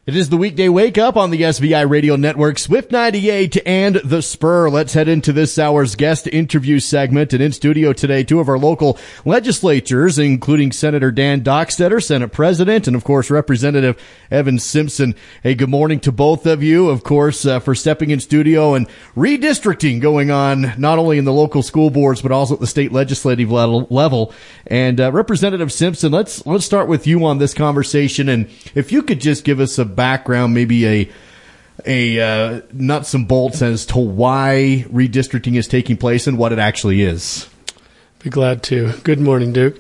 It is the weekday wake up on the SBI Radio Network, Swift 98 and The Spur. Let's head into this hour's guest interview segment. And in studio today, two of our local legislators, including Senator Dan Dockstader, Senate President, and of course, Representative Evan Simpson. Hey, good morning to both of you, of course, for stepping in studio and redistricting going on not only in the local school boards, but also at the state legislative level. And Representative Simpson, let's start with you on this conversation. And if you could just give us a background, maybe a nuts and bolts as to why redistricting is taking place and what it actually is. Be glad to. Good morning, Duke.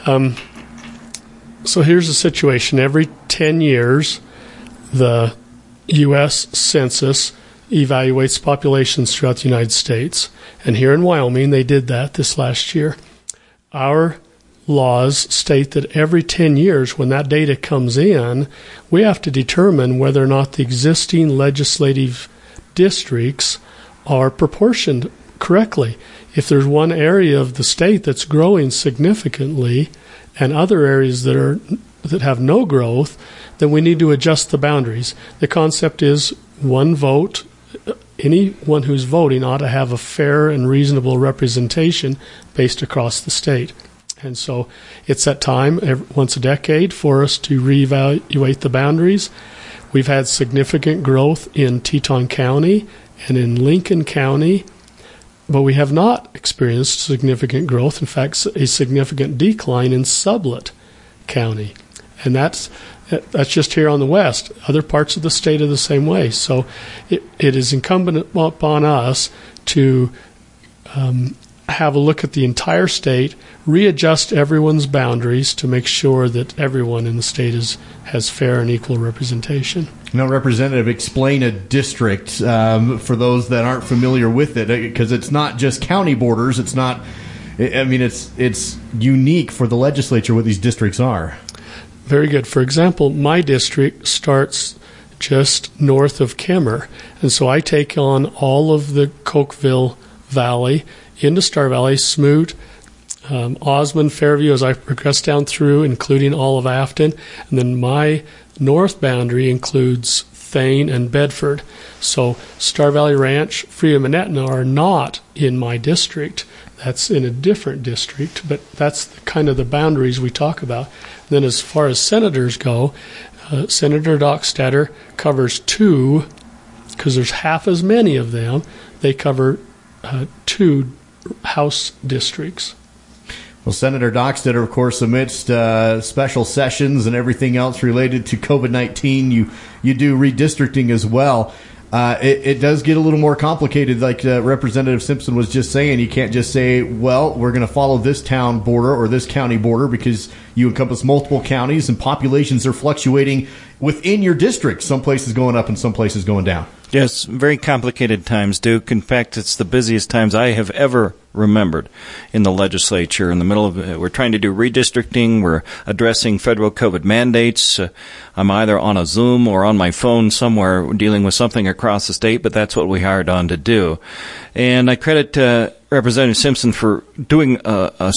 So here's the situation. Every 10 years, the U.S. Census evaluates populations throughout the United States. And here in Wyoming, they did that this last year. Our laws state that every 10 years when that data comes in, we have to determine whether or not the existing legislative districts are proportioned correctly. If there's one area of the state that's growing significantly and other areas that have no growth, then we need to adjust the boundaries. The concept is one vote. Anyone who's voting ought to have a fair and reasonable representation based across the state. And so it's that time, once a decade, for us to reevaluate the boundaries. We've had significant growth in Teton County and in Lincoln County, but we have not experienced significant growth, in fact, a significant decline in Sublette County. And that's just here on the west. Other parts of the state are the same way. So it is incumbent upon us to have a look at the entire state, readjust everyone's boundaries to make sure that everyone in the state has fair and equal representation. Now, Representative, explain a district for those that aren't familiar with it, because it's not just county borders. It's not. I mean, it's unique for the legislature what these districts are. Very good. For example, my district starts just north of Kemmer, and so I take on all of the Cokeville Valley into Star Valley, Smoot, Osmond, Fairview, as I progress down through, including all of Afton. And then my north boundary includes Thane and Bedford. So Star Valley Ranch, Freedom, and Etna are not in my district. That's in a different district, but that's kind of the boundaries we talk about. Then as far as senators go, Senator Dockstader covers two, because there's half as many of them. They cover two House districts. Well, Senator Dockstader, of course, amidst special sessions and everything else related to COVID-19, you do redistricting as well. It does get a little more complicated, like Representative Simpson was just saying. You can't just say, well, we're going to follow this town border or this county border, because you encompass multiple counties and populations are fluctuating within your district. Some places going up and some places going down. Yes, very complicated times, Duke. In fact, it's the busiest times I have ever remembered in the legislature. In the middle of we're trying to do redistricting. We're addressing federal COVID mandates. I'm either on a Zoom or on my phone somewhere dealing with something across the state, but that's what we hired on to do. And I credit Representative Simpson for doing a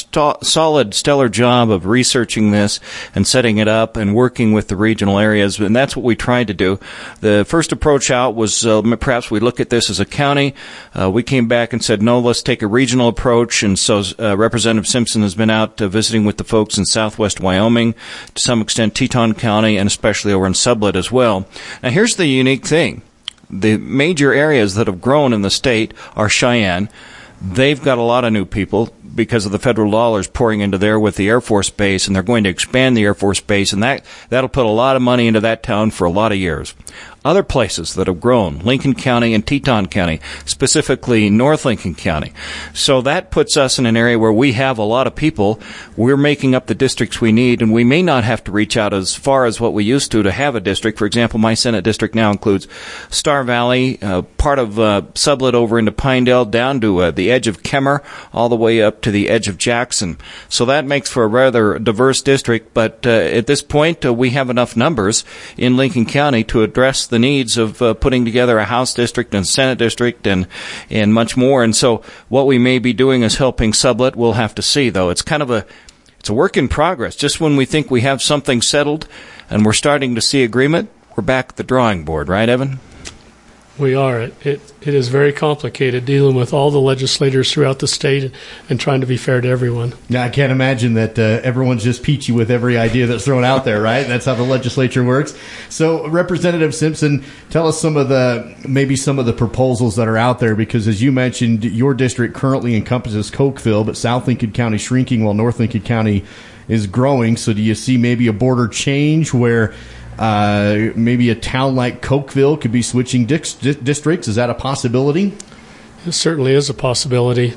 solid, stellar job of researching this and setting it up and working with the regional areas. And that's what we tried to do. The first approach out was perhaps we look at this as a county. We came back and said, no, let's take a regional approach. And so Representative Simpson has been out visiting with the folks in southwest Wyoming, to some extent Teton County, and especially over in Sublette as well. Now, here's the unique thing. The major areas that have grown in the state are Cheyenne. They've got a lot of new people because of the federal dollars pouring into there with the Air Force Base, and they're going to expand the Air Force Base, and that'll put a lot of money into that town for a lot of years. Other places that have grown, Lincoln County and Teton County, specifically North Lincoln County. So that puts us in an area where we have a lot of people. We're making up the districts we need, and we may not have to reach out as far as what we used to have a district. For example, my Senate district now includes Star Valley, part of Sublette over into Pinedale, down to the edge of Kemmer, all the way up to the edge of Jackson. So that makes for a rather diverse district, but at this point, we have enough numbers in Lincoln County to address the needs of putting together a House district and Senate district and much more. And so what we may be doing is helping Sublette. We'll have to see, though. It's kind of it's a work in progress. Just when we think we have something settled and we're starting to see agreement, we're back at the drawing board, right, Evan? We are. It is very complicated dealing with all the legislators throughout the state and trying to be fair to everyone. Yeah, I can't imagine that everyone's just peachy with every idea that's thrown out there, right? That's how the legislature works. So, Representative Simpson, tell us some of the proposals that are out there, because as you mentioned, your district currently encompasses Cokeville, but South Lincoln County is shrinking while North Lincoln County is growing. So do you see maybe a border change where maybe a town like Cokeville could be switching districts? Is that a possibility? It certainly is a possibility.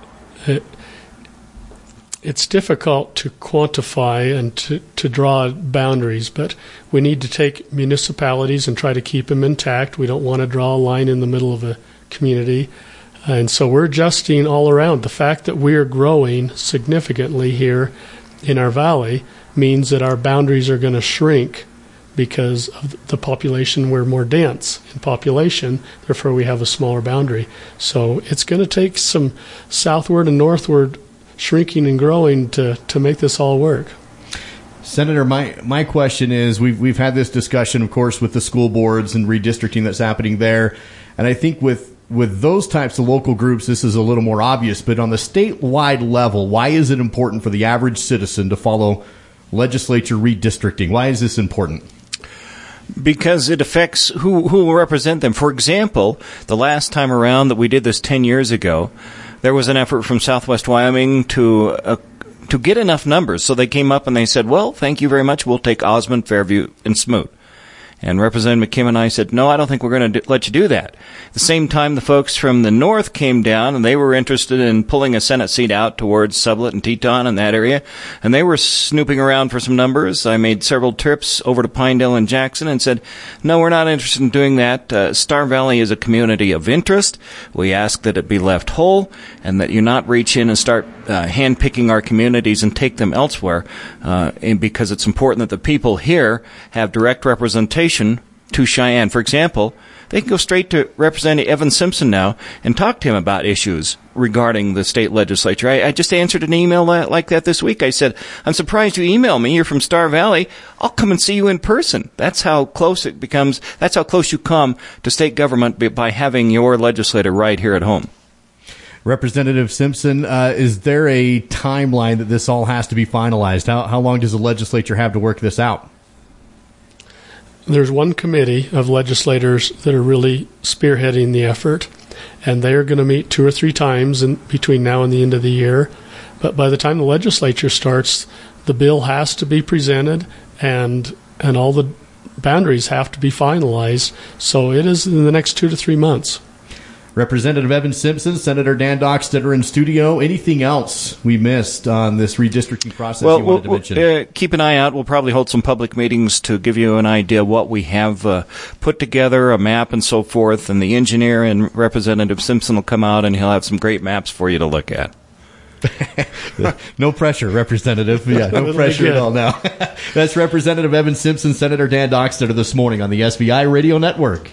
It's difficult to quantify and to draw boundaries, but we need to take municipalities and try to keep them intact. We don't want to draw a line in the middle of a community. And so we're adjusting all around. The fact that we're growing significantly here in our valley means that our boundaries are going to shrink because of the population. We're more dense in population, therefore we have a smaller boundary. So it's going to take some southward and northward shrinking and growing to make this all work. Senator, my question is, we've had this discussion, of course, with the school boards and redistricting that's happening there, and I think with those types of local groups, this is a little more obvious, but on the statewide level, why is it important for the average citizen to follow legislature redistricting? Why is this important? Because it affects who will represent them. For example, the last time around that we did this 10 years ago, there was an effort from Southwest Wyoming to get enough numbers. So they came up and they said, well, thank you very much. We'll take Osmond, Fairview, and Smoot. And Representative McKim and I said, no, I don't think we're going to let you do that. At the same time, the folks from the north came down, and they were interested in pulling a Senate seat out towards Sublette and Teton and that area, and they were snooping around for some numbers. I made several trips over to Pinedale and Jackson and said, no, we're not interested in doing that. Star Valley is a community of interest. We ask that it be left whole and that you not reach in and start handpicking our communities and take them elsewhere, because it's important that the people here have direct representation to Cheyenne. For example, they can go straight to Representative Evan Simpson now and talk to him about issues regarding the state legislature. I just answered an email like that this week. I said, I'm surprised you emailed me. You're from Star Valley. I'll come and see you in person. That's how close it becomes. That's how close you come to state government by having your legislator right here at home. Representative Simpson, is there a timeline that this all has to be finalized? How long does the legislature have to work this out? There's one committee of legislators that are really spearheading the effort, and they are going to meet 2 or 3 times between now and the end of the year. But by the time the legislature starts, the bill has to be presented, and all the boundaries have to be finalized. So it is in the next 2 to 3 months. Representative Evan Simpson, Senator Dan Dockstader in studio. Anything else we missed on this redistricting process you wanted to mention? Keep an eye out. We'll probably hold some public meetings to give you an idea what we have put together, a map and so forth. And the engineer and Representative Simpson will come out and he'll have some great maps for you to look at. No pressure, Representative. Yeah, no pressure at all now. That's Representative Evan Simpson, Senator Dan Dockstader this morning on the SBI Radio Network.